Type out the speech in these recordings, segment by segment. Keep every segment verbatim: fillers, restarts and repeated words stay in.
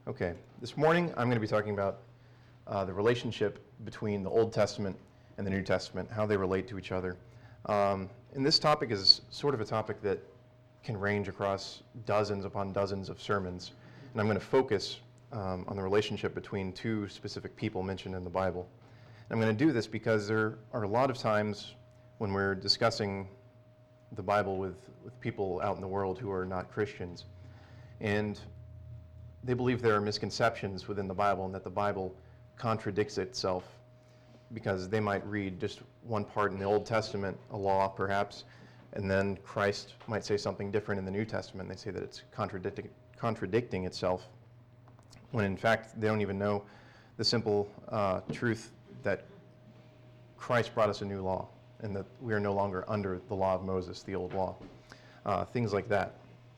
Okay, this morning I'm going to be talking about uh, the relationship between the Old Testament and the New Testament, how they relate to each other. Um, and this topic is sort of a topic that can range across dozens upon dozens of sermons. And I'm going to focus um, on the relationship between two specific people mentioned in the Bible. And I'm going to do this because there are a lot of times when we're discussing the Bible with, with people out in the world who are not Christians. And they believe there are misconceptions within the Bible and that the Bible contradicts itself because they might read just one part in the Old Testament, a law perhaps, and then Christ might say something different in the New Testament. They say that it's contradicting, contradicting itself, when in fact they don't even know the simple uh, truth that Christ brought us a new law and that we are no longer under the law of Moses, the old law. Uh, things like that.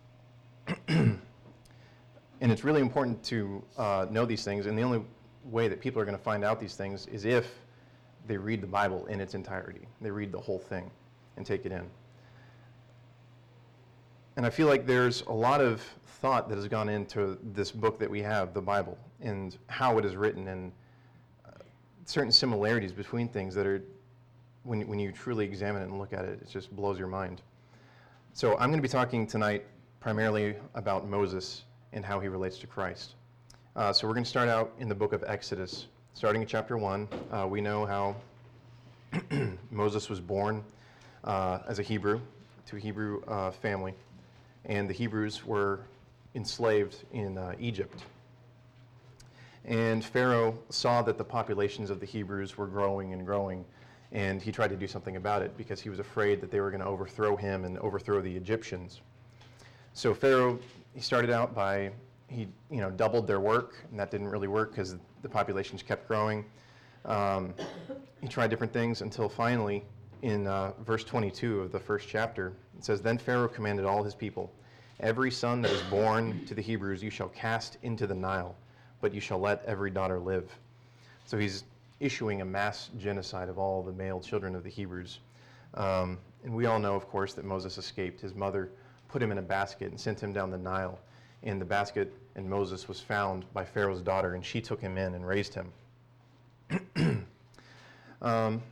And it's really important to uh, know these things, and the only way that people are going to find out these things is if they read the Bible in its entirety. They read the whole thing and take it in. And I feel like there's a lot of thought that has gone into this book that we have, the Bible, and how it is written, and uh, certain similarities between things that are, when, when you truly examine it and look at it, it just blows your mind. So I'm going to be talking tonight primarily about Moses and how he relates to Christ. Uh, so we're going to start out in the book of Exodus, starting in chapter one. Uh, we know how Moses was born uh, as a Hebrew, to a Hebrew uh, family, and the Hebrews were enslaved in uh, Egypt. And Pharaoh saw that the populations of the Hebrews were growing and growing, and he tried to do something about it because he was afraid that they were going to overthrow him and overthrow the Egyptians. So Pharaoh, he started out by, he you know, doubled their work, and that didn't really work because the populations kept growing. Um, he tried different things until finally, in uh, verse twenty-two of the first chapter, it says, "Then Pharaoh commanded all his people, 'Every son that is born to the Hebrews you shall cast into the Nile, but you shall let every daughter live.'" So he's issuing a mass genocide of all the male children of the Hebrews. Um, and we all know, of course, that Moses escaped. His mother put him in a basket and sent him down the Nile. And the basket and Moses was found by Pharaoh's daughter, and she took him in and raised him. um,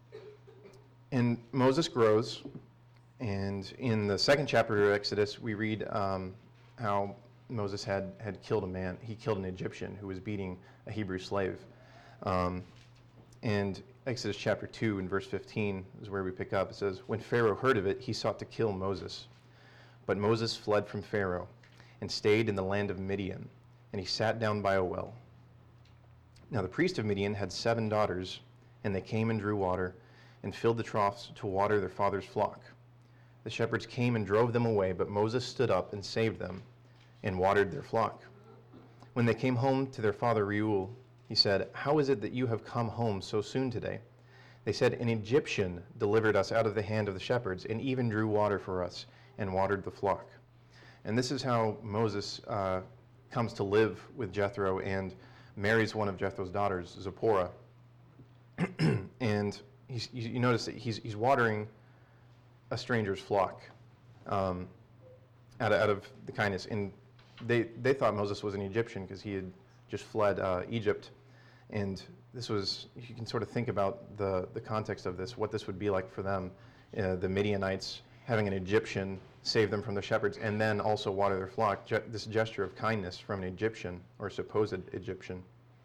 and Moses grows, and in the second chapter of Exodus, we read um, how Moses had, had killed a man. He killed an Egyptian who was beating a Hebrew slave. Um, and Exodus chapter two and verse fifteen is where we pick up. It says, "When Pharaoh heard of it, he sought to kill Moses. But Moses fled from Pharaoh and stayed in the land of Midian, and he sat down by a well. Now the priest of Midian had seven daughters, and they came and drew water and filled the troughs to water their father's flock. The shepherds came and drove them away, but Moses stood up and saved them and watered their flock. When they came home to their father Reuel, he said, 'How is it that you have come home so soon today?' They said, 'An Egyptian delivered us out of the hand of the shepherds, and even drew water for us and watered the flock.'" And this is how Moses uh, comes to live with Jethro and marries one of Jethro's daughters, Zipporah. And he's, you notice that he's, he's watering a stranger's flock um, out, of, out of the kindness. And they, they thought Moses was an Egyptian because he had just fled uh, Egypt. And this was, you can sort of think about the, the context of this, what this would be like for them, uh, the Midianites having an Egyptian save them from the shepherds and then also water their flock. Je- this gesture of kindness from an Egyptian or supposed Egyptian.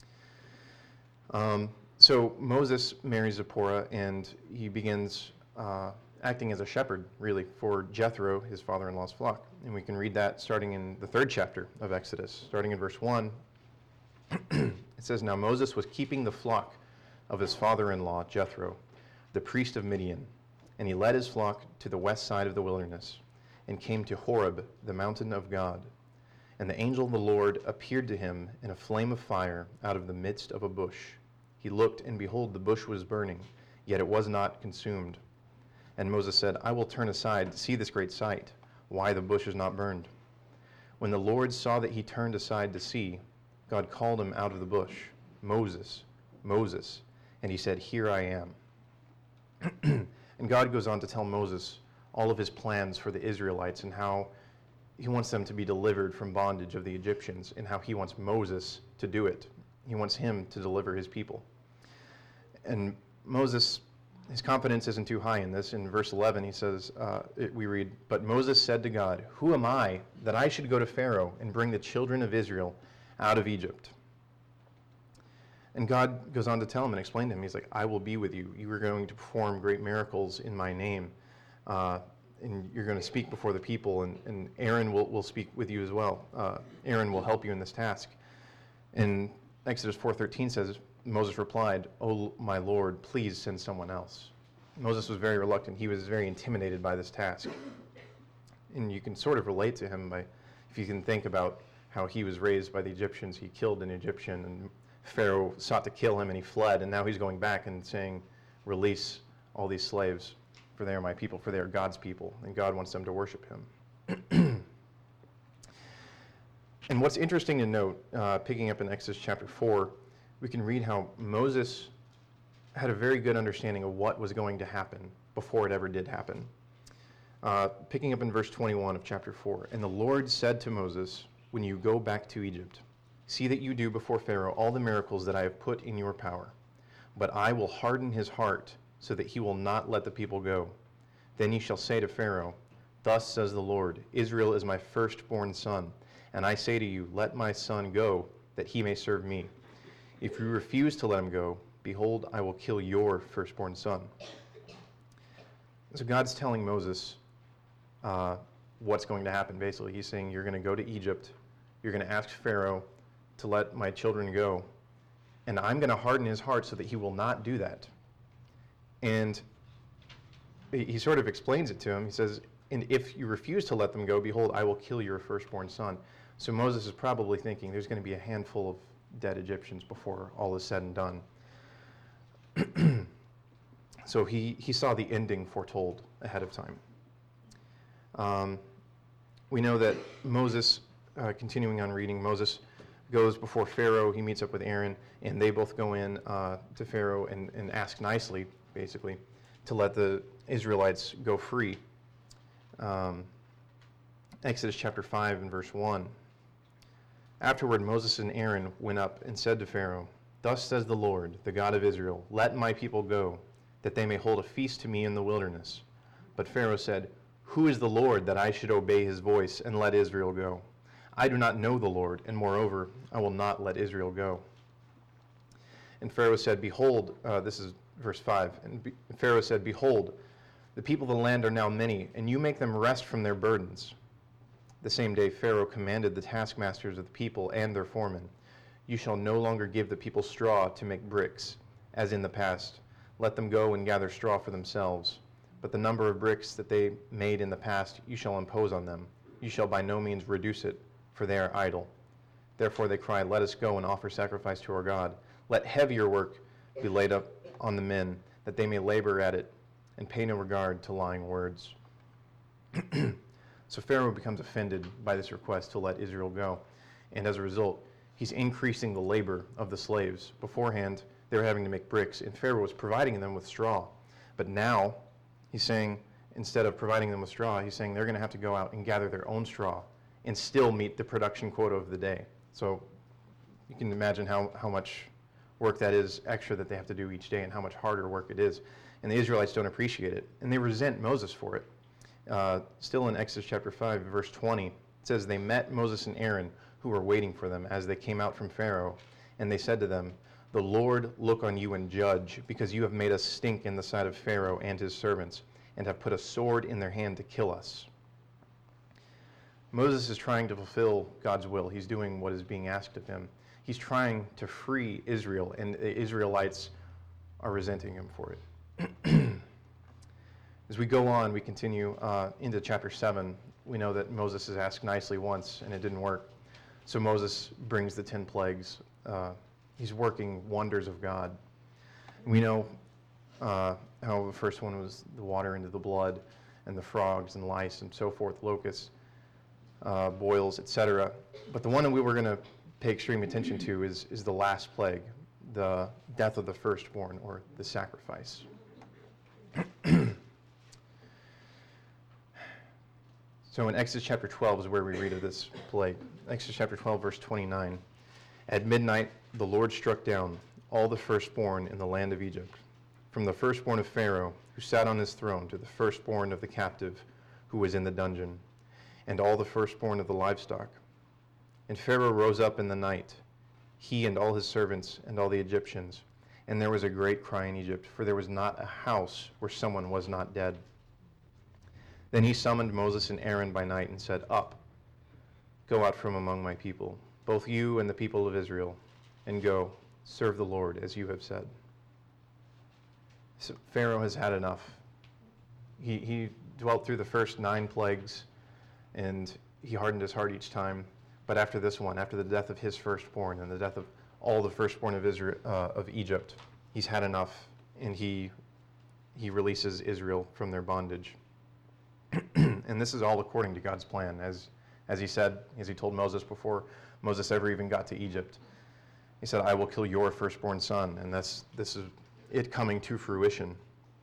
Um, so Moses marries Zipporah, and he begins uh, acting as a shepherd, really, for Jethro, his father-in-law's flock. And we can read that starting in the third chapter of Exodus, starting in verse one. It says, "Now Moses was keeping the flock of his father-in-law, Jethro, the priest of Midian, and he led his flock to the west side of the wilderness, and came to Horeb, the mountain of God. And the angel of the Lord appeared to him in a flame of fire out of the midst of a bush. He looked, and behold, the bush was burning, yet it was not consumed. And Moses said, 'I will turn aside to see this great sight, why the bush is not burned.' When the Lord saw that he turned aside to see, God called him out of the bush, 'Moses, Moses.' And he said, 'Here I am.'" And God goes on to tell Moses all of his plans for the Israelites and how he wants them to be delivered from bondage of the Egyptians, and how he wants Moses to do it. He wants him to deliver his people. And Moses, his confidence isn't too high in this. In verse eleven, he says, uh, it, we read, "But Moses said to God, 'Who am I that I should go to Pharaoh and bring the children of Israel out of Egypt?' And God goes on to tell him and explain to him, he's like, 'I will be with you. You are going to perform great miracles in my name. Uh, and you're going to speak before the people, and, and Aaron will, will speak with you as well. Uh, Aaron will help you in this task.' And Exodus four thirteen says, Moses replied, 'Oh, my Lord, please send someone else.'" Moses was very reluctant. He was very intimidated by this task. And you can sort of relate to him by, if you can think about how he was raised by the Egyptians. He killed an Egyptian, and Pharaoh sought to kill him, and he fled. And now he's going back and saying, "Release all these slaves, for they are my people, for they are God's people, and God wants them to worship him." And what's interesting to note, uh, picking up in Exodus chapter four, we can read how Moses had a very good understanding of what was going to happen before it ever did happen. Uh, picking up in verse twenty-one of chapter four, "And the Lord said to Moses, 'When you go back to Egypt, see that you do before Pharaoh all the miracles that I have put in your power. But I will harden his heart so that he will not let the people go. Then you shall say to Pharaoh, Thus says the Lord, Israel is my firstborn son. And I say to you, let my son go, that he may serve me. If you refuse to let him go, behold, I will kill your firstborn son.'" So God's telling Moses uh, what's going to happen, basically. He's saying, you're going to go to Egypt. You're going to ask Pharaoh to let my children go. And I'm going to harden his heart so that he will not do that. And he sort of explains it to him. He says, "And if you refuse to let them go, behold, I will kill your firstborn son." So Moses is probably thinking there's going to be a handful of dead Egyptians before all is said and done. So he, he saw the ending foretold ahead of time. Um, we know that Moses, uh, continuing on reading, Moses goes before Pharaoh. He meets up with Aaron, and they both go in uh, to Pharaoh and, and ask nicely, basically, to let the Israelites go free. Um, Exodus chapter five and verse one. "Afterward Moses and Aaron went up and said to Pharaoh, Thus says the Lord, the God of Israel, let my people go, that they may hold a feast to me in the wilderness. But Pharaoh said, Who is the Lord that I should obey his voice and let Israel go? I do not know the Lord, and moreover, I will not let Israel go. And Pharaoh said, Behold," uh, this is verse five, and be, Pharaoh said, "Behold, the people of the land are now many, and you make them rest from their burdens." The same day Pharaoh commanded the taskmasters of the people and their foremen, "You shall no longer give the people straw to make bricks, as in the past. Let them go and gather straw for themselves. But the number of bricks that they made in the past you shall impose on them. You shall by no means reduce it, for they are idle." Therefore they cried, "Let us go and offer sacrifice to our God. Let heavier work be laid up on the men, that they may labor at it, and pay no regard to lying words." So Pharaoh becomes offended by this request to let Israel go. And as a result, he's increasing the labor of the slaves. Beforehand, they were having to make bricks, and Pharaoh was providing them with straw. But now, he's saying, instead of providing them with straw, he's saying they're going to have to go out and gather their own straw and still meet the production quota of the day. So you can imagine how, how much work that is extra that they have to do each day and how much harder work it is. And the Israelites don't appreciate it, and they resent Moses for it. Uh, still in Exodus chapter five, verse twenty, it says, "They met Moses and Aaron, who were waiting for them, as they came out from Pharaoh, and they said to them, The Lord look on you and judge, because you have made us stink in the sight of Pharaoh and his servants, and have put a sword in their hand to kill us." Moses is trying to fulfill God's will. He's doing what is being asked of him. He's trying to free Israel, and the Israelites are resenting him for it. As we go on, we continue uh, into chapter seven. We know that Moses is asked nicely once, and it didn't work. So Moses brings the ten plagues. Uh, he's working wonders of God. We know uh, how the first one was the water into the blood, and the frogs and lice and so forth, locusts, uh, boils, et cetera. But the one that we were going to pay extreme attention to is, is the last plague, the death of the firstborn, or the sacrifice. So in Exodus chapter twelve is where we read of this plague. Exodus chapter twelve, verse twenty-nine. At midnight, the Lord struck down all the firstborn in the land of Egypt, from the firstborn of Pharaoh, who sat on his throne, to the firstborn of the captive, who was in the dungeon, and all the firstborn of the livestock. And Pharaoh rose up in the night, he and all his servants and all the Egyptians, and there was a great cry in Egypt, for there was not a house where someone was not dead. Then he summoned Moses and Aaron by night and said, Up, go out from among my people, both you and the people of Israel, and go, serve the Lord as you have said. So Pharaoh has had enough. He, he dwelt through the first nine plagues, and he hardened his heart each time. But after this one, after the death of his firstborn and the death of all the firstborn of Israel, uh, of Egypt, he's had enough, and he he releases Israel from their bondage. And this is all according to God's plan, as as he said, as he told Moses before Moses ever even got to Egypt. He said, "I will kill your firstborn son," and that's this is it coming to fruition.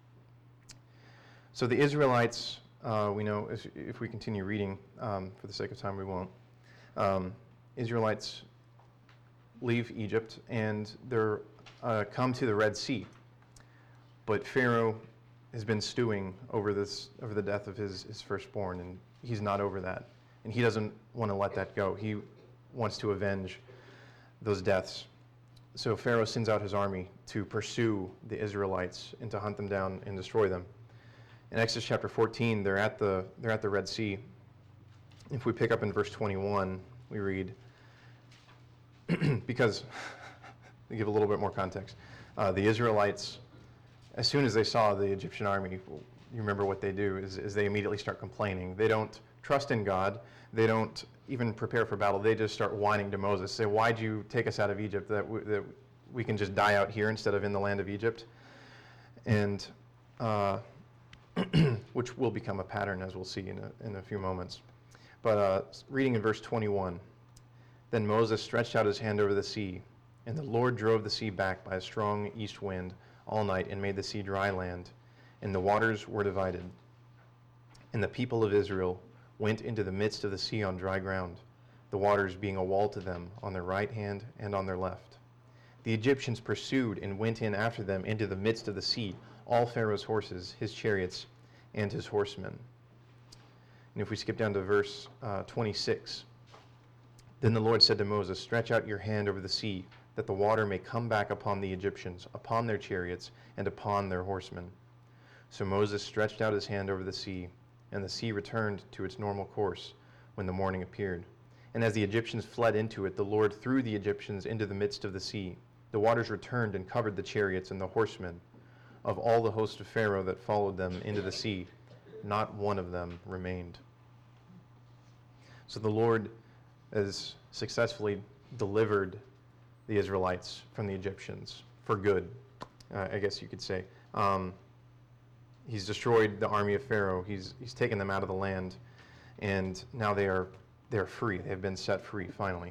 So the Israelites, uh, we know, if, if we continue reading, um, for the sake of time, we won't. Um, Israelites leave Egypt and they're uh, come to the Red Sea, but Pharaoh has been stewing over this over the death of his, his firstborn, and he's not over that, and he doesn't want to let that go. He wants to avenge those deaths. So Pharaoh sends out his army to pursue the Israelites and to hunt them down and destroy them. In Exodus chapter fourteen, they're at the they're at the Red Sea. If we pick up in verse twenty-one, we read, because, to give a little bit more context, uh, the Israelites, as soon as they saw the Egyptian army, you remember what they do, is, is they immediately start complaining. They don't trust in God. They don't even prepare for battle. They just start whining to Moses, say, why'd you take us out of Egypt, that we, that we can just die out here instead of in the land of Egypt? And uh, which will become a pattern, as we'll see in a, in a few moments. But uh, reading in verse twenty-one, then Moses stretched out his hand over the sea, and the Lord drove the sea back by a strong east wind all night and made the sea dry land, and the waters were divided. And the people of Israel went into the midst of the sea on dry ground, the waters being a wall to them on their right hand and on their left. The Egyptians pursued and went in after them into the midst of the sea, all Pharaoh's horses, his chariots, and his horsemen. And if we skip down to verse uh, twenty-six, then the Lord said to Moses, stretch out your hand over the sea, that the water may come back upon the Egyptians, upon their chariots, and upon their horsemen. So Moses stretched out his hand over the sea, and the sea returned to its normal course when the morning appeared. And as the Egyptians fled into it, the Lord threw the Egyptians into the midst of the sea. The waters returned and covered the chariots and the horsemen of all the host of Pharaoh that followed them into the sea. Not one of them remained. So the Lord has successfully delivered the Israelites from the Egyptians for good, uh, I guess you could say. Um, he's destroyed the army of Pharaoh. He's he's taken them out of the land, and now they are they're free. They have been set free finally.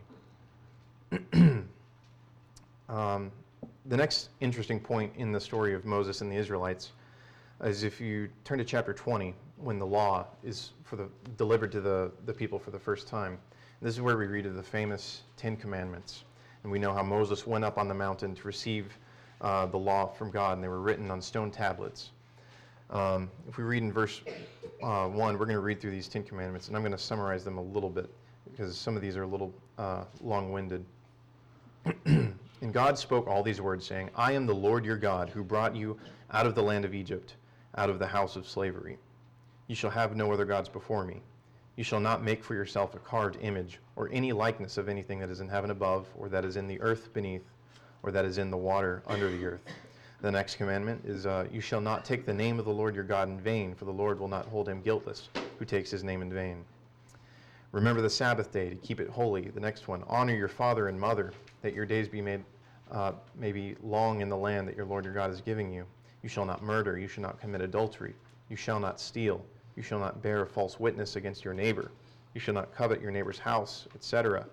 um, the next interesting point in the story of Moses and the Israelites is if you turn to chapter twenty, when the law is for the delivered to the, the people for the first time. This is where we read of the famous Ten Commandments. And we know how Moses went up on the mountain to receive uh, the law from God, and they were written on stone tablets. Um, if we read in verse uh, one, we're going to read through these Ten Commandments, and I'm going to summarize them a little bit, because some of these are a little uh, long-winded. And God spoke all these words, saying, I am the Lord your God, who brought you out of the land of Egypt, out of the house of slavery. You shall have no other gods before me. You shall not make for yourself a carved image, or any likeness of anything that is in heaven above, or that is in the earth beneath, or that is in the water under the earth. The next commandment is, uh, you shall not take the name of the Lord your God in vain, for the Lord will not hold him guiltless who takes his name in vain. Remember the Sabbath day to keep it holy. The next one, honor your father and mother, that your days be made uh, may be long in the land that your Lord your God is giving you. You shall not murder. You shall not commit adultery. You shall not steal. You shall not bear false witness against your neighbor. You shall not covet your neighbor's house, et cetera.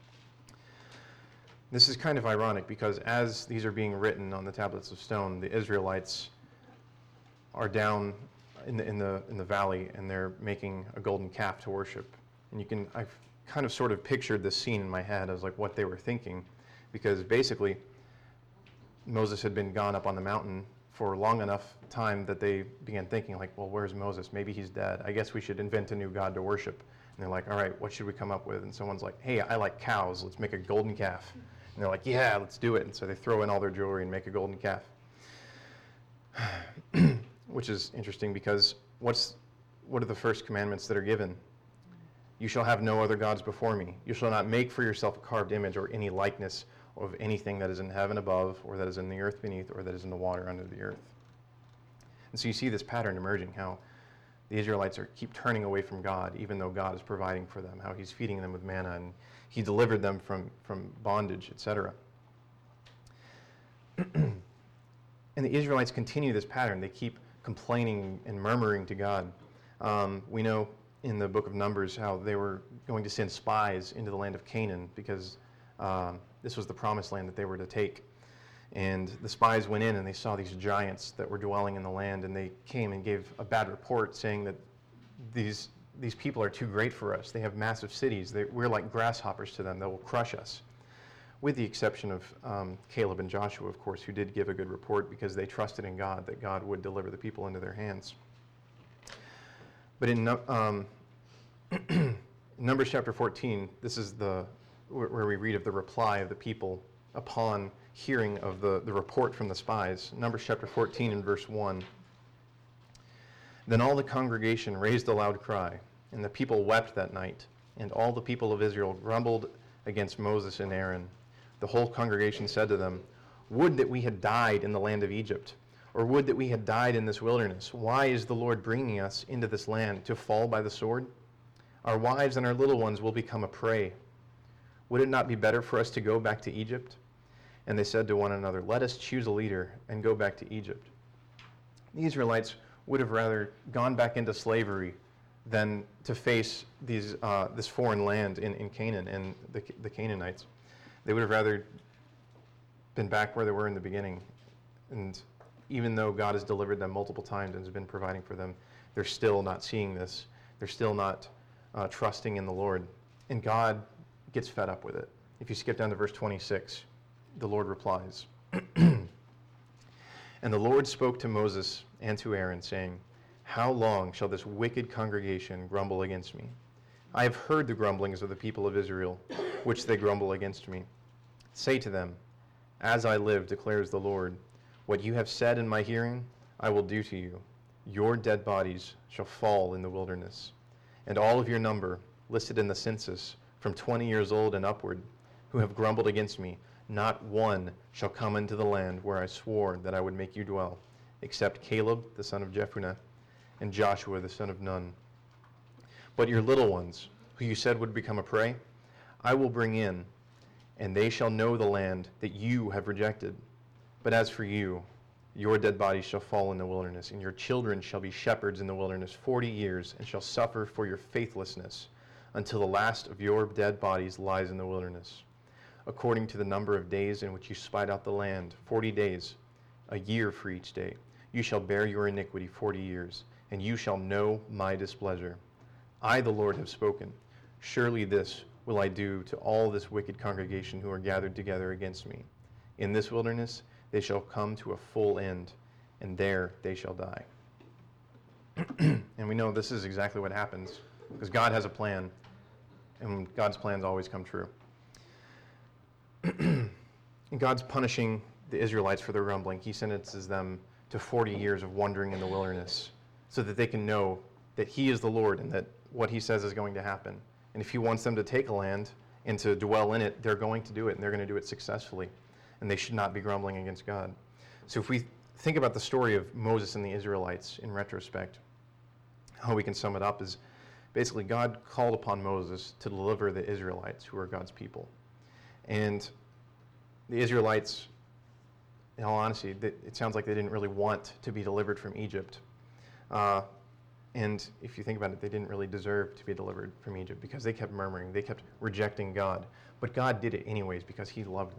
This is kind of ironic because as these are being written on the tablets of stone, the Israelites are down in the, in the, in the valley, and they're making a golden calf to worship. And you can, I've kind of sort of pictured this scene in my head as like what they were thinking, because basically Moses had been gone up on the mountain for long enough time that they began thinking like, well, where's Moses? Maybe he's dead. I guess we should invent a new god to worship. And they're like, all right, what should we come up with? And someone's like, hey, I like cows. Let's make a golden calf. And they're like, yeah, let's do it. And so they throw in all their jewelry and make a golden calf. Which is interesting because what's what are the first commandments that are given? You shall have no other gods before me. You shall not make for yourself a carved image or any likeness of anything that is in heaven above, or that is in the earth beneath, or that is in the water under the earth. And so you see this pattern emerging, how the Israelites are keep turning away from God, even though God is providing for them, how he's feeding them with manna, and he delivered them from, from bondage, et cetera. And the Israelites continue this pattern. They keep complaining and murmuring to God. Um, we know in the book of Numbers how they were going to send spies into the land of Canaan because um, this was the promised land that they were to take. And the spies went in and they saw these giants that were dwelling in the land, and they came and gave a bad report saying that these, these people are too great for us. They have massive cities. They, we're like grasshoppers to them. They will crush us. With the exception of um, Caleb and Joshua, of course, who did give a good report because they trusted in God, that God would deliver the people into their hands. But in um, Numbers chapter fourteen, this is the where we read of the reply of the people upon hearing of the, the report from the spies. Numbers chapter fourteen and verse one. Then all the congregation raised a loud cry, and the people wept that night, and all the people of Israel grumbled against Moses and Aaron. The whole congregation said to them, would that we had died in the land of Egypt, or would that we had died in this wilderness. Why is the Lord bringing us into this land to fall by the sword? Our wives and our little ones will become a prey. Would it not be better for us to go back to Egypt? And they said to one another, let us choose a leader and go back to Egypt. The Israelites would have rather gone back into slavery than to face these, uh, this foreign land in, in Canaan and the, the Canaanites. They would have rather been back where they were in the beginning. And even though God has delivered them multiple times and has been providing for them, they're still not seeing this. They're still not uh, trusting in the Lord. And God gets fed up with it. If you skip down to verse twenty-six, the Lord replies, and the Lord spoke to Moses and to Aaron, saying, how long shall this wicked congregation grumble against me? I have heard the grumblings of the people of Israel, which they grumble against me. Say to them, as I live, declares the Lord, what you have said in my hearing, I will do to you. Your dead bodies shall fall in the wilderness, and all of your number, listed in the census, from twenty years old and upward, who have grumbled against me, not one shall come into the land where I swore that I would make you dwell, except Caleb the son of Jephunneh, and Joshua the son of Nun. But your little ones, who you said would become a prey, I will bring in, and they shall know the land that you have rejected. But as for you, your dead bodies shall fall in the wilderness, and your children shall be shepherds in the wilderness forty years, and shall suffer for your faithlessness, until the last of your dead bodies lies in the wilderness. According to the number of days in which you spied out the land, forty days, a year for each day, you shall bear your iniquity forty years, and you shall know my displeasure. I, the Lord, have spoken. Surely this will I do to all this wicked congregation who are gathered together against me. In this wilderness they shall come to a full end, and there they shall die. And we know this is exactly what happens, because God has a plan, and God's plans always come true. And God's punishing the Israelites for their grumbling. He sentences them to forty years of wandering in the wilderness, so that they can know that he is the Lord and that what he says is going to happen. And if he wants them to take a land and to dwell in it, they're going to do it, and they're going to do it successfully. And they should not be grumbling against God. So if we think about the story of Moses and the Israelites in retrospect, how we can sum it up is basically God called upon Moses to deliver the Israelites, who are God's people. And the Israelites, in all honesty, it sounds like they didn't really want to be delivered from Egypt. Uh, and if you think about it, they didn't really deserve to be delivered from Egypt because they kept murmuring, they kept rejecting God. But God did it anyways because he loved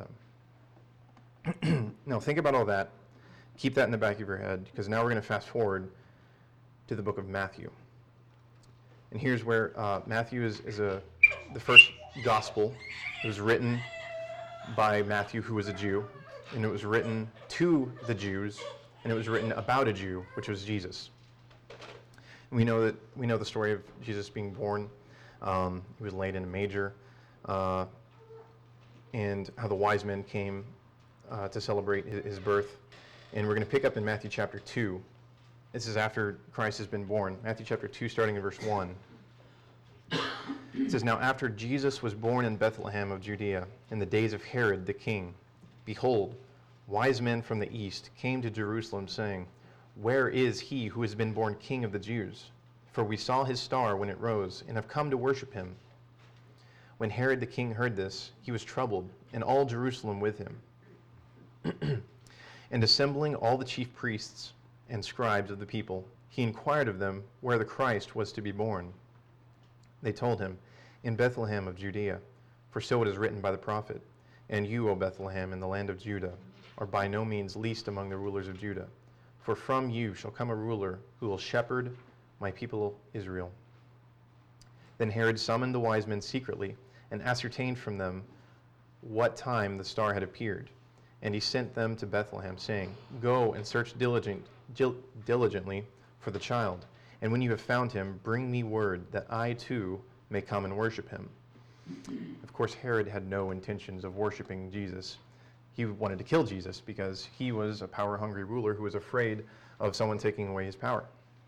them. Now think about all that. Keep that in the back of your head, because now we're going to fast forward to the book of Matthew. And here's where uh, Matthew is, is a, the first gospel. It was written by Matthew, who was a Jew, and it was written to the Jews, and it was written about a Jew, which was Jesus. And we know that we know the story of Jesus being born. Um, he was laid in a manger, uh, and how the wise men came uh, to celebrate his, his birth. And we're going to pick up in Matthew chapter two. This is after Christ has been born. Matthew chapter two, starting in verse one. It says, "Now after Jesus was born in Bethlehem of Judea, in the days of Herod the king, behold, wise men from the east came to Jerusalem, saying, 'Where is he who has been born King of the Jews? For we saw his star when it rose, and have come to worship him.' When Herod the king heard this, he was troubled, and all Jerusalem with him. And assembling all the chief priests and scribes of the people, he inquired of them where the Christ was to be born. They told him, 'In Bethlehem of Judea, for so it is written by the prophet, And you, O Bethlehem, in the land of Judah, are by no means least among the rulers of Judah. For from you shall come a ruler who will shepherd my people Israel.' Then Herod summoned the wise men secretly and ascertained from them what time the star had appeared. And he sent them to Bethlehem, saying, 'Go and search diligent, dil- diligently for the child. And when you have found him, bring me word that I too may come and worship him.' Of course, Herod had no intentions of worshiping Jesus. He wanted to kill Jesus because he was a power-hungry ruler who was afraid of someone taking away his power.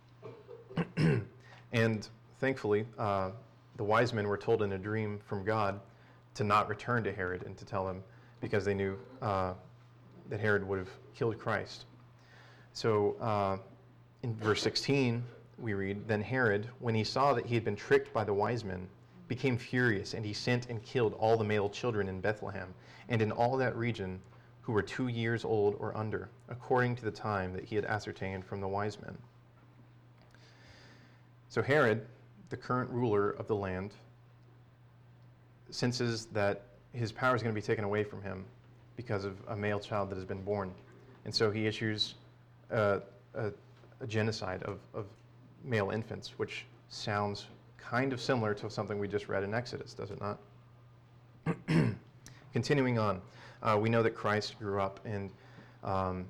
And thankfully, uh, the wise men were told in a dream from God to not return to Herod and to tell him, because they knew uh, that Herod would have killed Christ. So uh, in verse sixteen, we read, "Then Herod, when he saw that he had been tricked by the wise men, became furious, and he sent and killed all the male children in Bethlehem and in all that region who were two years old or under, according to the time that he had ascertained from the wise men." So Herod, the current ruler of the land, senses that his power is going to be taken away from him because of a male child that has been born. And so he issues uh, a, a genocide of, of male infants, which sounds kind of similar to something we just read in Exodus, does it not? Continuing on, uh, we know that Christ grew up, and um,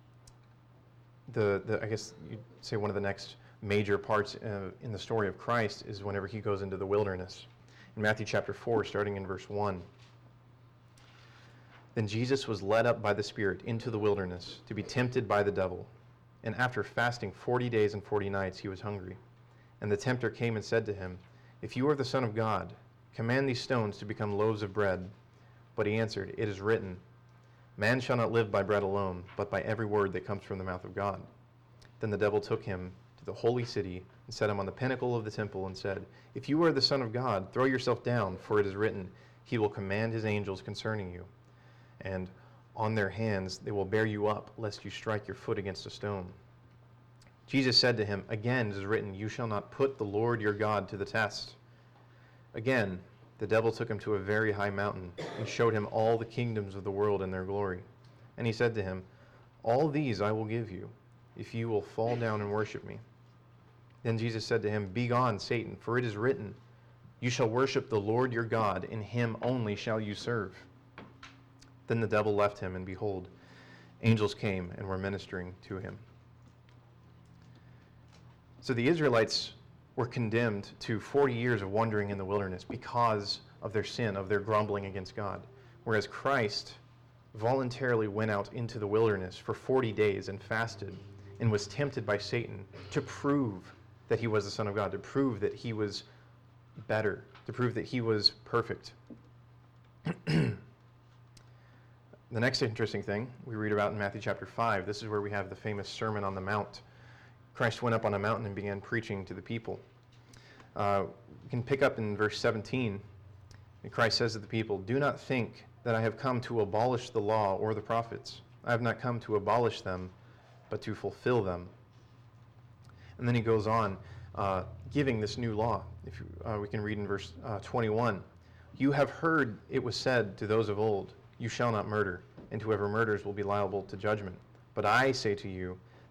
the, the I guess you'd say one of the next major parts uh, in the story of Christ is whenever he goes into the wilderness. In Matthew chapter four, starting in verse one, "Then Jesus was led up by the Spirit into the wilderness to be tempted by the devil. And after fasting forty days and forty nights, he was hungry. And the tempter came and said to him, 'If you are the Son of God, command these stones to become loaves of bread.' But he answered, 'It is written, Man shall not live by bread alone, but by every word that comes from the mouth of God.' Then the devil took him to the holy city and set him on the pinnacle of the temple and said, 'If you are the Son of God, throw yourself down, for it is written, He will command His angels concerning you. And on their hands they will bear you up, lest you strike your foot against a stone.' Jesus said to him, 'Again it is written, You shall not put the Lord your God to the test.' Again, the devil took him to a very high mountain and showed him all the kingdoms of the world and their glory. And he said to him, 'All these I will give you, if you will fall down and worship me.' Then Jesus said to him, 'Begone, Satan, for it is written, You shall worship the Lord your God, and him only shall you serve.' Then the devil left him, and behold, angels came and were ministering to him." So the Israelites were condemned to forty years of wandering in the wilderness because of their sin, of their grumbling against God. Whereas Christ voluntarily went out into the wilderness for forty days and fasted and was tempted by Satan to prove that he was the Son of God, to prove that he was better, to prove that he was perfect. The next interesting thing we read about in Matthew chapter five, this is where we have the famous Sermon on the Mount. Christ went up on a mountain and began preaching to the people. Uh, we can pick up in verse seventeen, and Christ says to the people, "Do not think that I have come to abolish the law or the prophets. I have not come to abolish them, but to fulfill them." And then he goes on, uh, giving this new law. If you, uh, we can read in verse uh, twenty-one, "You have heard it was said to those of old, You shall not murder, and whoever murders will be liable to judgment. But I say to you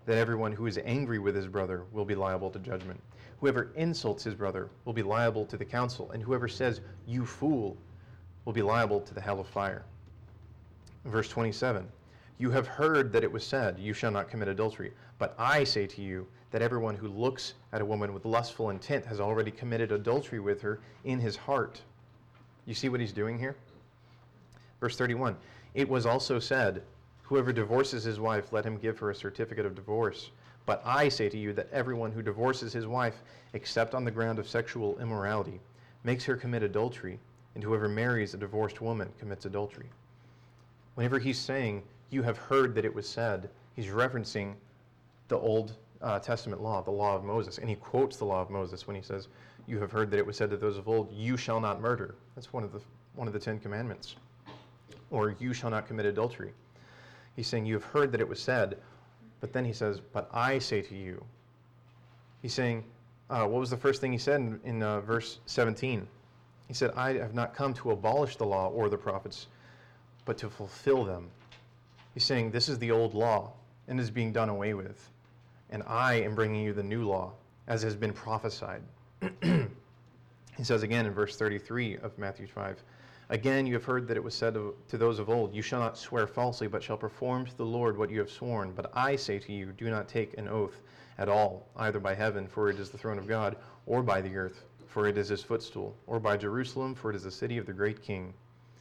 that everyone who is angry with his brother will be liable to judgment. Whoever insults his brother will be liable to the council, and whoever says, "You fool," will be liable to the hell of fire. Verse twenty-seven, you have heard that it was said, "You shall not commit adultery." But I say to you that everyone who looks at a woman with lustful intent has already committed adultery with her in his heart. You see what he's doing here? Verse thirty-one, it was also said, "Whoever divorces his wife, let him give her a certificate of divorce." But I say to you that everyone who divorces his wife, except on the ground of sexual immorality, makes her commit adultery, and whoever marries a divorced woman commits adultery. Whenever he's saying, "You have heard that it was said," he's referencing the Old uh, Testament law, the law of Moses. And he quotes the law of Moses when he says, "You have heard that it was said to those of old, 'You shall not murder.'" That's one of the one of the Ten Commandments. Or, "You shall not commit adultery." He's saying, you have heard that it was said, but then he says, "But I say to you." He's saying, uh, what was the first thing he said in, in uh, verse seventeen? He said, "I have not come to abolish the law or the prophets, but to fulfill them." He's saying, this is the old law, and is being done away with. And I am bringing you the new law, as has been prophesied. He says again in verse thirty-three of Matthew five, "Again you have heard that it was said to, to those of old, 'You shall not swear falsely, but shall perform to the Lord what you have sworn.' But I say to you, do not take an oath at all, either by heaven, for it is the throne of God, or by the earth, for it is his footstool, or by Jerusalem, for it is the city of the great king."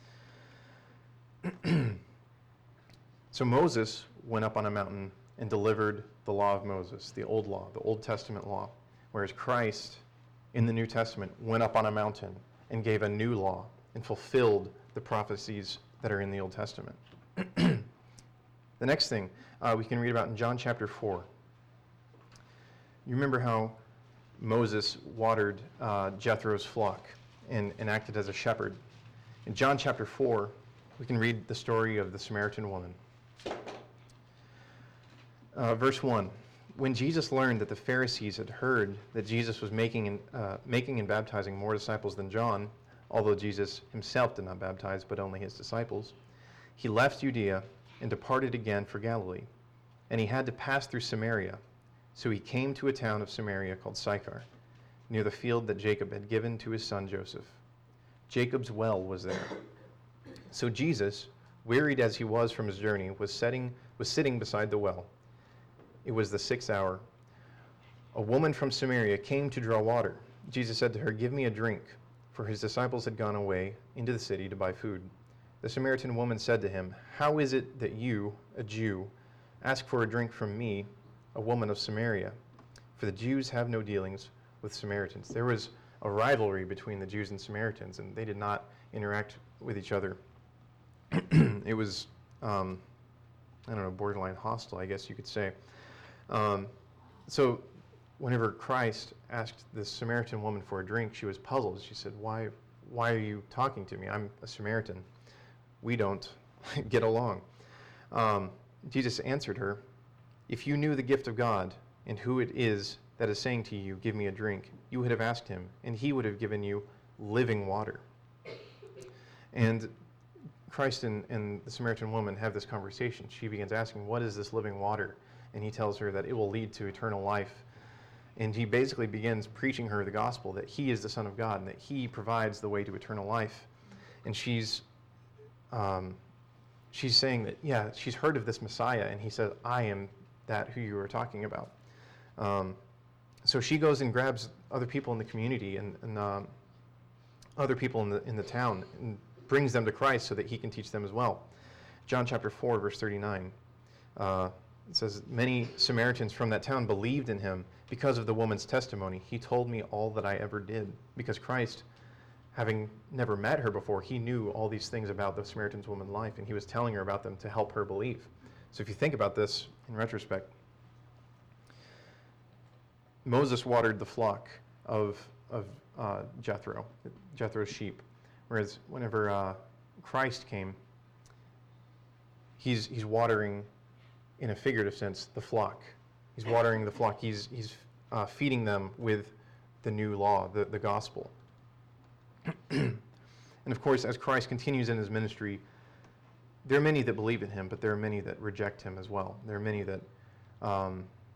So Moses went up on a mountain and delivered the law of Moses, the old law, the Old Testament law, whereas Christ in the New Testament went up on a mountain and gave a new law and fulfilled the prophecies that are in the Old Testament. The next thing uh, we can read about in John chapter four. You remember how Moses watered uh, Jethro's flock and, and acted as a shepherd. In John chapter four, we can read the story of the Samaritan woman. Uh, verse one, when Jesus learned that the Pharisees had heard that Jesus was making and, uh, making and baptizing more disciples than John, although Jesus himself did not baptize, but only his disciples, he left Judea and departed again for Galilee. And he had to pass through Samaria. So he came to a town of Samaria called Sychar, near the field that Jacob had given to his son Joseph. Jacob's well was there. So Jesus, wearied as he was from his journey, was, setting, was sitting beside the well. It was the sixth hour. A woman from Samaria came to draw water. Jesus said to her, "Give me a drink," for his disciples had gone away into the city to buy food. The Samaritan woman said to him, "How is it that you, a Jew, ask for a drink from me, a woman of Samaria? For the Jews have no dealings with Samaritans." There was a rivalry between the Jews and Samaritans, and they did not interact with each other. It was, um, I don't know, borderline hostile, I guess you could say. Um, so whenever Christ asked this Samaritan woman for a drink, she was puzzled. She said, why, why are you talking to me? I'm a Samaritan. We don't get along. Um, Jesus answered her, "If you knew the gift of God and who it is that is saying to you, 'Give me a drink,' you would have asked him, and he would have given you living water." And Christ and, and the Samaritan woman have this conversation. She begins asking, "What is this living water?" And he tells her that it will lead to eternal life. And he basically begins preaching her the gospel, that he is the Son of God and that he provides the way to eternal life. And she's um, she's saying that, yeah, she's heard of this Messiah, and he says, "I am that who you are talking about." Um, so she goes and grabs other people in the community and, and um, other people in the in the town and brings them to Christ so that he can teach them as well. John chapter four, verse thirty-nine. Uh, it says, "Many Samaritans from that town believed in him because of the woman's testimony. He told me all that I ever did." Because Christ, having never met her before, he knew all these things about the Samaritan woman's life, and he was telling her about them to help her believe. So if you think about this in retrospect, Moses watered the flock of, of uh, Jethro, Jethro's sheep, whereas whenever uh, Christ came, he's, he's watering, in a figurative sense, the flock. He's watering the flock. He's, he's uh, feeding them with the new law, the, the gospel. And of course, as Christ continues in his ministry, there are many that believe in him, but there are many that reject him as well. There are many that um,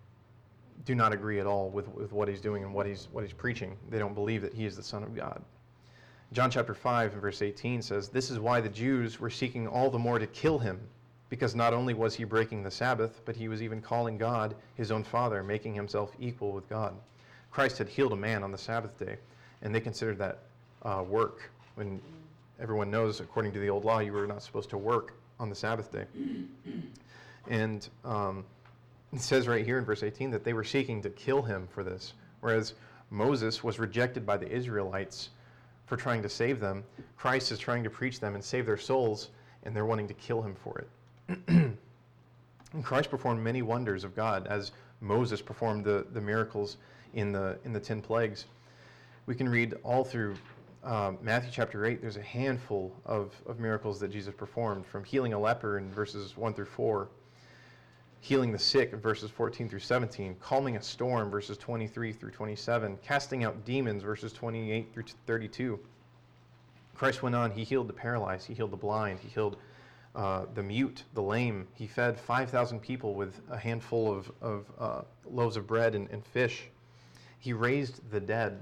do not agree at all with, with what he's doing and what he's, what he's preaching. They don't believe that he is the Son of God. John chapter five and verse eighteen says, "This is why the Jews were seeking all the more to kill him, because not only was he breaking the Sabbath, but he was even calling God his own Father, making himself equal with God." Christ had healed a man on the Sabbath day, and they considered that uh, work, when everyone knows, according to the old law, you were not supposed to work on the Sabbath day. And um, it says right here in verse eighteen that they were seeking to kill him for this, whereas Moses was rejected by the Israelites for trying to save them. Christ is trying to preach them and save their souls, and they're wanting to kill him for it. And Christ performed many wonders of God, as Moses performed the, the miracles in the in the ten plagues. We can read all through um, Matthew chapter eight. There's a handful of, of miracles that Jesus performed, from healing a leper in verses one through four, healing the sick in verses fourteen through seventeen, calming a storm verses twenty-three through twenty-seven, casting out demons verses twenty-eight through thirty-two. Christ went on. He healed the paralyzed. He healed the blind. He healed uh, the mute, the lame. He fed five thousand people with a handful of, of uh, loaves of bread and, and fish. He raised the dead.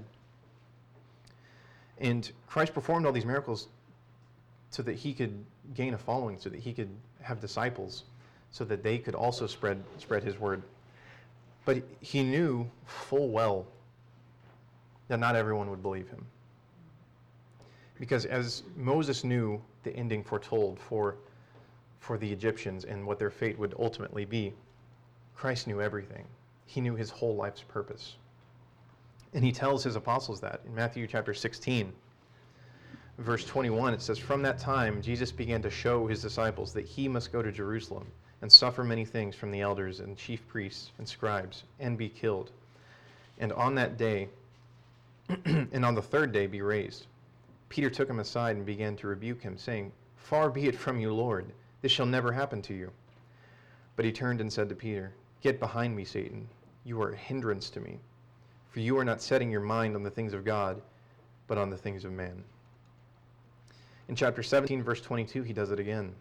And Christ performed all these miracles so that he could gain a following, so that he could have disciples, so that they could also spread spread his word. But he knew full well that not everyone would believe him. Because as Moses knew the ending foretold for, for the Egyptians and what their fate would ultimately be, Christ knew everything. He knew his whole life's purpose. And he tells his apostles that in Matthew chapter sixteen, verse twenty-one, it says, "From that time Jesus began to show his disciples that he must go to Jerusalem and suffer many things from the elders and chief priests and scribes, and be killed, and on that day, and on the third day be raised." Peter took him aside and began to rebuke him, saying, "Far be it from you, Lord, this shall never happen to you." But he turned and said to Peter, "Get behind me, Satan. You are a hindrance to me, for you are not setting your mind on the things of God, but on the things of man." In chapter seventeen, verse twenty-two, he does it again.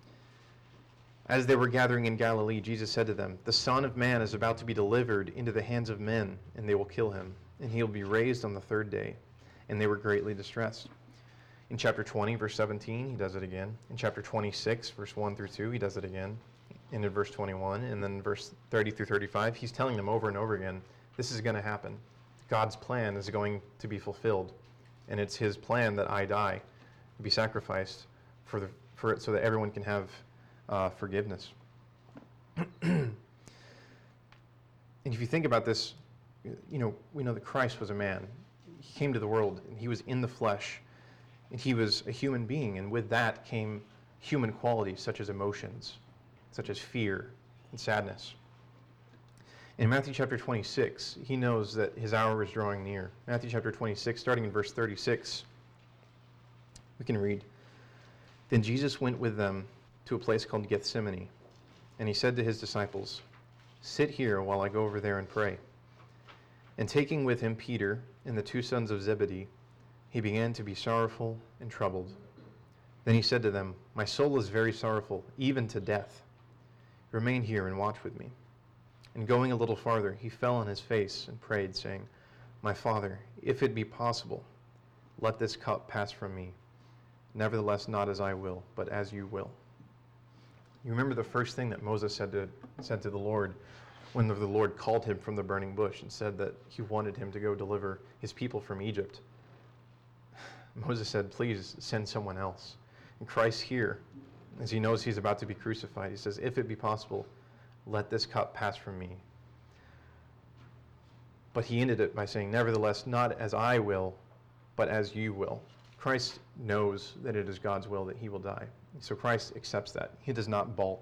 "As they were gathering in Galilee, Jesus said to them, 'The Son of Man is about to be delivered into the hands of men, and they will kill him, and he will be raised on the third day.' And they were greatly distressed." In chapter twenty, verse seventeen, he does it again. In chapter twenty-six, verse one through two, he does it again. And in verse twenty-one, and then verse thirty through thirty-five, he's telling them over and over again, this is going to happen. God's plan is going to be fulfilled. And it's his plan that I die, be sacrificed for the for it, so that everyone can have uh, forgiveness. And if you think about this, you know, we know that Christ was a man. He came to the world, and he was in the flesh, and he was a human being, and with that came human qualities such as emotions, such as fear and sadness. In Matthew chapter twenty-six, he knows that his hour is drawing near. Matthew chapter twenty-six, starting in verse thirty-six, we can read, "Then Jesus went with them to a place called Gethsemane, and he said to his disciples, 'Sit here while I go over there and pray.' And taking with him Peter and the two sons of Zebedee, he began to be sorrowful and troubled. Then he said to them, 'My soul is very sorrowful, even to death. Remain here and watch with me.' And going a little farther, he fell on his face and prayed, saying, 'My Father, if it be possible, let this cup pass from me. Nevertheless, not as I will, but as you will.'" You remember the first thing that Moses said to, said to the Lord when the Lord called him from the burning bush and said that he wanted him to go deliver his people from Egypt. Moses said, "Please send someone else." And Christ here, as he knows he's about to be crucified, he says, "If it be possible, let this cup pass from me." But he ended it by saying, "Nevertheless, not as I will, but as you will." Christ knows that it is God's will that he will die. So Christ accepts that. He does not balk.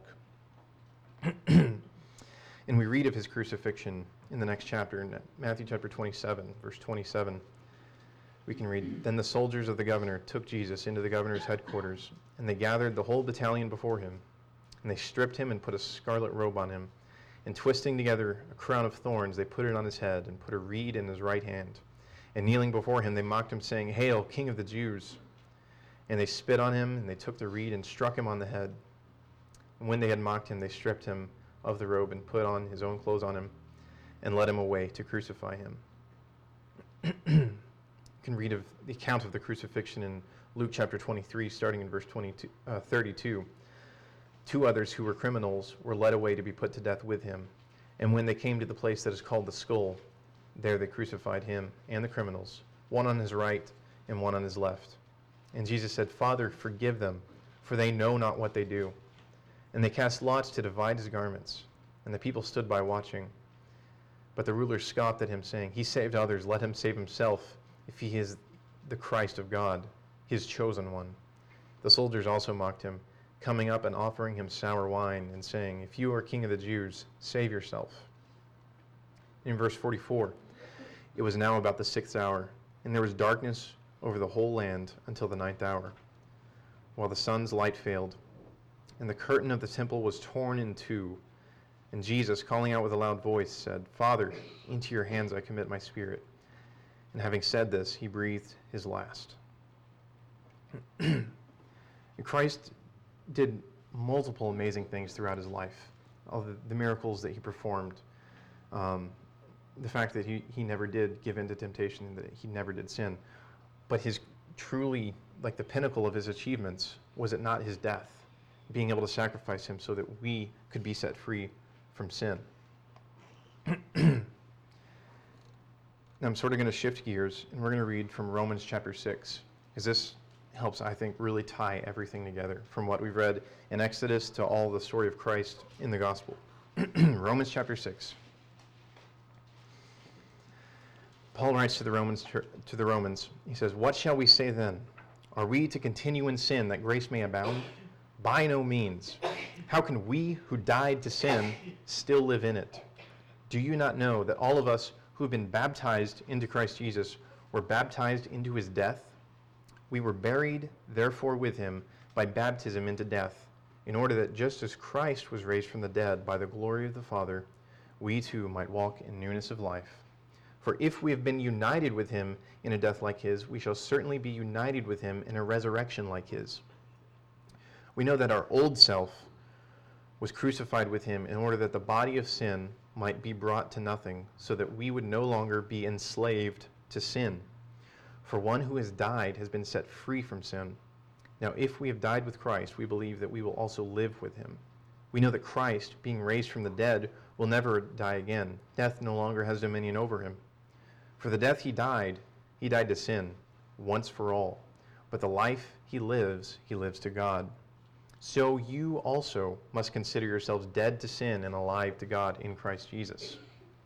And we read of his crucifixion in the next chapter, in Matthew chapter twenty-seven, verse twenty-seven. We can read, "Then the soldiers of the governor took Jesus into the governor's headquarters, and they gathered the whole battalion before him. And they stripped him and put a scarlet robe on him. And twisting together a crown of thorns, they put it on his head and put a reed in his right hand. And kneeling before him, they mocked him, saying, 'Hail, King of the Jews!' And they spit on him, and they took the reed and struck him on the head. And when they had mocked him, they stripped him of the robe and put on his own clothes on him. and led him away to crucify him. You can read of the account of the crucifixion in Luke chapter twenty-three, starting in verse twenty-two, uh, thirty-two. Two others who were criminals were led away to be put to death with him. And when they came to the place that is called the Skull, there they crucified him and the criminals, one on his right and one on his left. And Jesus said, Father, forgive them, for they know not what they do. And they cast lots to divide his garments. And the people stood by watching. But the ruler scoffed at him, saying, He saved others, let him save himself, if he is the Christ of God, his chosen one. The soldiers also mocked him, coming up and offering him sour wine, and saying, If you are king of the Jews, save yourself. In verse forty-four, it was now about the sixth hour, and there was darkness over the whole land until the ninth hour, while the sun's light failed, and the curtain of the temple was torn in two. And Jesus, calling out with a loud voice, said, Father, into your hands I commit my spirit. And having said this, he breathed his last. Christ did multiple amazing things throughout his life. All the, the miracles that he performed, um, the fact that he, he never did give in to temptation, and that he never did sin. But his truly, like the pinnacle of his achievements, was it not his death, being able to sacrifice him so that we could be set free from sin. Now I'm sort of going to shift gears, and we're going to read from Romans chapter six, because this helps, I think, really tie everything together, from what we've read in Exodus to all the story of Christ in the gospel. Romans chapter six. Paul writes to the Romans, to the Romans, he says, What shall we say then? Are we to continue in sin that grace may abound? By no means. How can we who died to sin still live in it? Do you not know that all of us who have been baptized into Christ Jesus were baptized into his death? We were buried, therefore, with him by baptism into death, in order that just as Christ was raised from the dead by the glory of the Father, we too might walk in newness of life. For if we have been united with him in a death like his, we shall certainly be united with him in a resurrection like his. We know that our old self was crucified with him in order that the body of sin might be brought to nothing, so that we would no longer be enslaved to sin. For one who has died has been set free from sin. Now, if we have died with Christ, we believe that we will also live with him. We know that Christ, being raised from the dead, will never die again. Death no longer has dominion over him. For the death he died, he died to sin, once for all. But the life he lives, he lives to God. So you also must consider yourselves dead to sin and alive to God in Christ Jesus.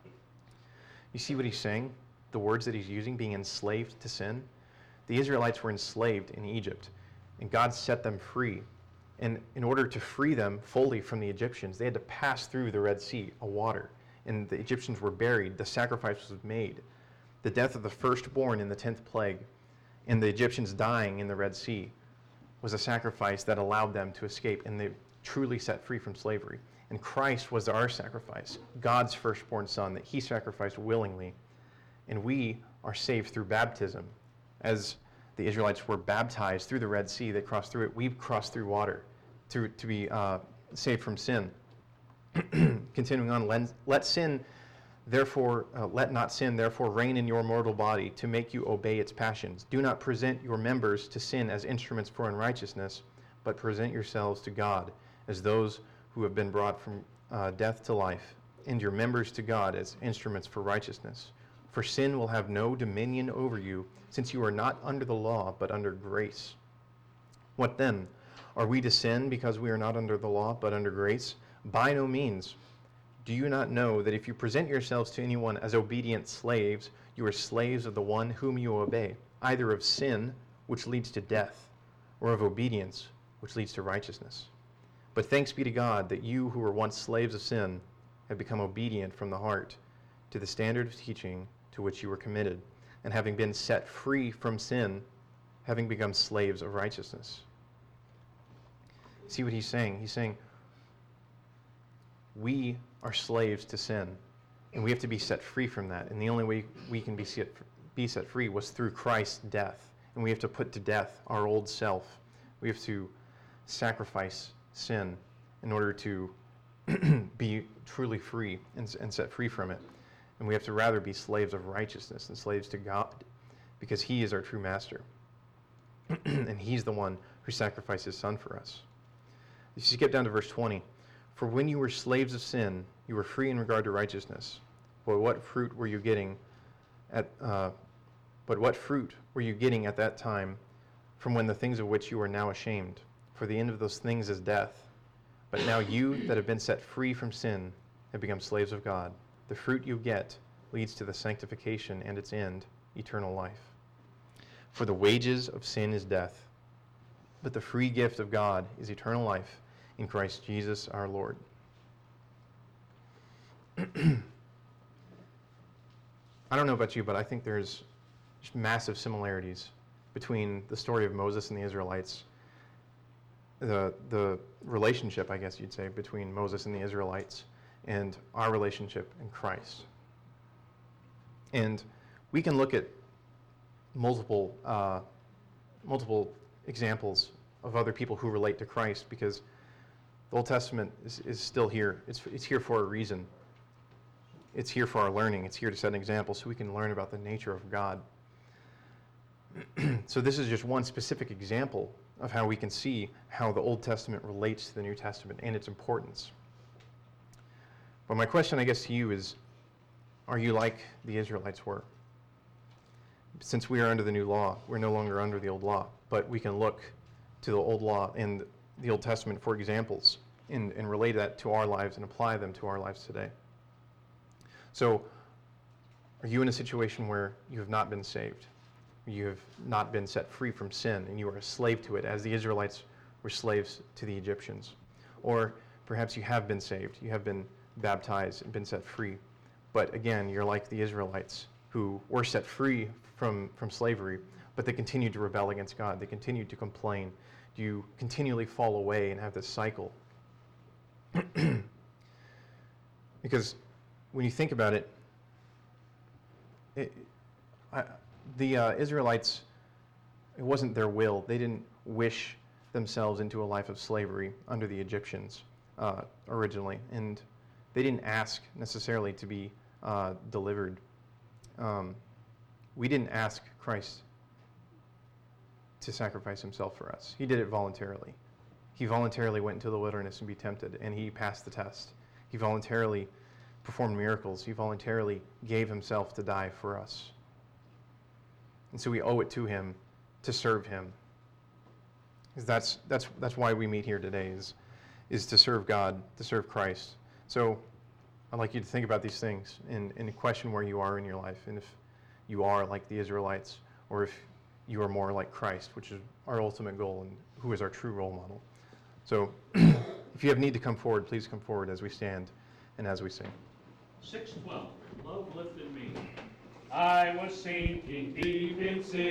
You see what he's saying? The words that he's using, being enslaved to sin. The Israelites were enslaved in Egypt, and God set them free. And in order to free them fully from the Egyptians, they had to pass through the Red Sea, a water. And the Egyptians were buried. The sacrifice was made. The death of the firstborn in the tenth plague, and the Egyptians dying in the Red Sea, was a sacrifice that allowed them to escape, and they truly set free from slavery. And Christ was our sacrifice, God's firstborn son, that he sacrificed willingly. And we are saved through baptism. As the Israelites were baptized through the Red Sea, they crossed through it. We've crossed through water to, to be uh, saved from sin. Continuing on, let, let sin, therefore, uh, let not sin, therefore, reign in your mortal body to make you obey its passions. Do not present your members to sin as instruments for unrighteousness, but present yourselves to God as those who have been brought from uh, death to life, and your members to God as instruments for righteousness. For sin will have no dominion over you, since you are not under the law, but under grace. What then? Are we to sin because we are not under the law, but under grace? By no means. Do you not know that if you present yourselves to anyone as obedient slaves, you are slaves of the one whom you obey, either of sin, which leads to death, or of obedience, which leads to righteousness? But thanks be to God that you who were once slaves of sin have become obedient from the heart to the standard of teaching to which you were committed, and having been set free from sin, having become slaves of righteousness. See what he's saying? He's saying, we are slaves to sin, and we have to be set free from that. And the only way we can be set, be set free was through Christ's death. And we have to put to death our old self. We have to sacrifice sin in order to be truly free and, and set free from it. And we have to rather be slaves of righteousness than slaves to God, because he is our true master. And he's the one who sacrificed his son for us. If you skip down to verse twenty, for when you were slaves of sin, you were free in regard to righteousness. But what fruit were you getting at? Uh, but what fruit were you getting at that time from when the things of which you are now ashamed? For the end of those things is death. But now you that have been set free from sin have become slaves of God. The fruit you get leads to the sanctification, and its end, eternal life. For the wages of sin is death, but the free gift of God is eternal life in Christ Jesus our Lord. I don't know about you, but I think there's just massive similarities between the story of Moses and the Israelites, the, the relationship, I guess you'd say, between Moses and the Israelites, and our relationship in Christ. And we can look at multiple uh, multiple examples of other people who relate to Christ, because the Old Testament is, is still here. It's, it's here for a reason. It's here for our learning. It's here to set an example so we can learn about the nature of God. So this is just one specific example of how we can see how the Old Testament relates to the New Testament and its importance. But my question, I guess, to you is, are you like the Israelites were? Since we are under the new law, we're no longer under the old law, but we can look to the old law and the Old Testament for examples and, and relate that to our lives and apply them to our lives today. So, are you in a situation where you have not been saved? You have not been set free from sin, and you are a slave to it, as the Israelites were slaves to the Egyptians? Or perhaps you have been saved, you have been baptized and been set free, but again, you're like the Israelites who were set free from, from slavery, but they continued to rebel against God. They continued to complain. You continually fall away and have this cycle. Because when you think about it, it I, the uh, Israelites, it wasn't their will. They didn't wish themselves into a life of slavery under the Egyptians uh, originally, and they didn't ask necessarily to be uh, delivered. Um, we didn't ask Christ to sacrifice himself for us. He did it voluntarily. He voluntarily went into the wilderness and be tempted, and he passed the test. He voluntarily performed miracles. He voluntarily gave himself to die for us. And so we owe it to him to serve him. Because that's that's that's why we meet here today, is is to serve God, to serve Christ. So I'd like you to think about these things and, and question where you are in your life, and if you are like the Israelites, or if you are more like Christ, which is our ultimate goal and who is our true role model. So if you have need to come forward, please come forward as we stand and as we sing. six twelve, Love Lifted Me. I was sinking deep in sin.